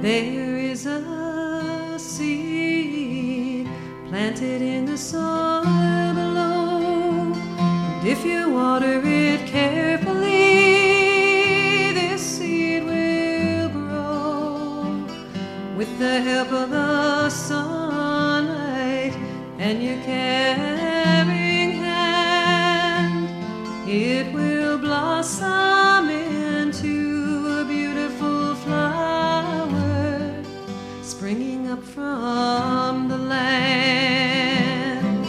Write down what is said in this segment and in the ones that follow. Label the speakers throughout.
Speaker 1: There is a seed planted in the soil below, and if you water it carefully, this seed will grow. With the help of the sunlight and your caring hand, it will blossom into a beautiful flower springing up from the land.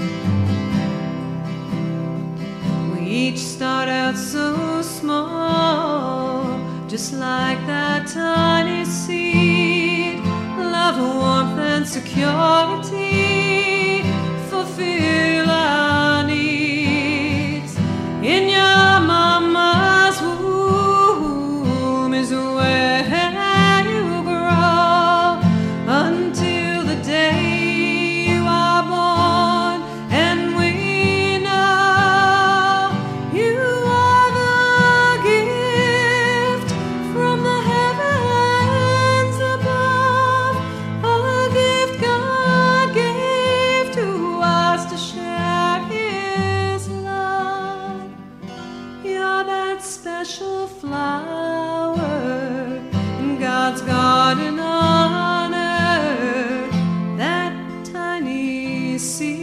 Speaker 1: We each start out so small, just like that tiny seed. Love, warmth, and security fulfill our needs. In your mama's womb is where you grow until the day you are born, and we know you are the gift from the heavens above, a gift God gave to us to share His love. You're that special flower in God's garden on earth, that tiny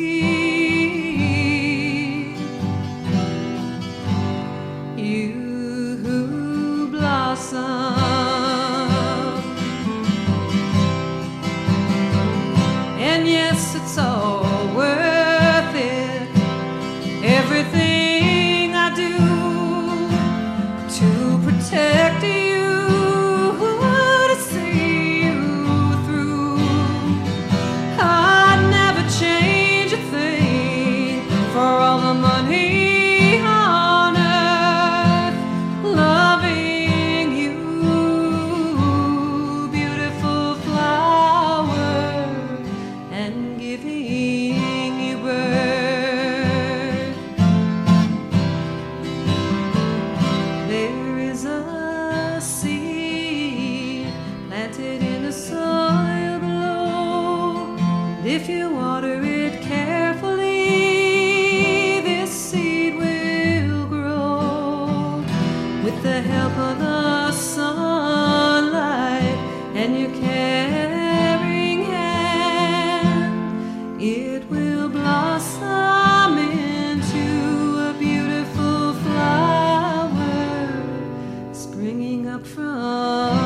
Speaker 1: seed. You blossom, and yes, it's all worth it. Everything I do to protect you, to see you through. I'd never change a thing for all the money on earth. Loving you, beautiful flower, and giving you birth. There is a seed planted in the soil below, and if you water it carefully, this seed will grow. With the help of the sunlight and your caring hand, it will blossom into a beautiful flower springing up from